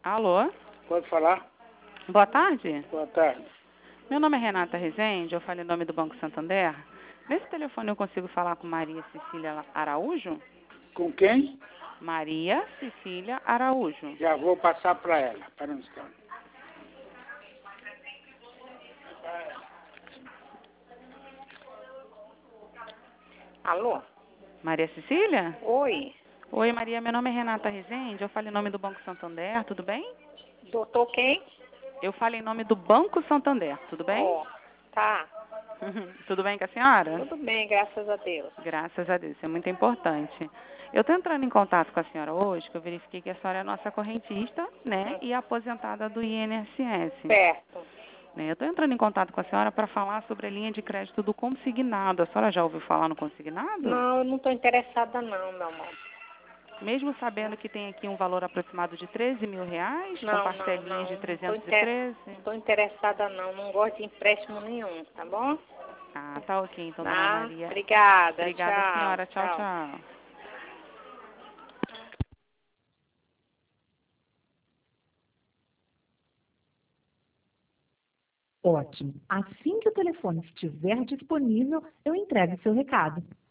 Alô? Pode falar? Boa tarde. Boa tarde. Meu nome é Renata Rezende, eu falo em nome do Banco Santander. Nesse telefone eu consigo falar com Maria Cecília Araújo? Com quem? Maria Cecília Araújo. Já vou passar para ela. Para um instante. Alô? Maria Cecília? Oi. Oi, Maria, meu nome é Renata Rezende, eu falo em nome do Banco Santander, tudo bem? Doutor quem? Eu falo em nome do Banco Santander, tudo bem? Ó, tá. Tudo bem com a senhora? Tudo bem, graças a Deus. Graças a Deus, isso é muito importante. Eu estou entrando em contato com a senhora hoje, que eu verifiquei que a senhora é nossa correntista, né, e aposentada do INSS. Certo. Né, eu estou entrando em contato com a senhora para falar sobre a linha de crédito do consignado. A senhora já ouviu falar no consignado? Não, eu não estou interessada não, meu amor. Mesmo sabendo que tem aqui um valor aproximado de R$ 13 mil, com parcelinhas de 313? Não estou interessada não. Não gosto de empréstimo nenhum, tá bom? Ah, tá ok, então, dona Tá? Maria. Obrigada. Obrigada, Tchau. senhora. Tchau, tchau. Ótimo. Assim que o telefone estiver disponível, eu entrego seu recado.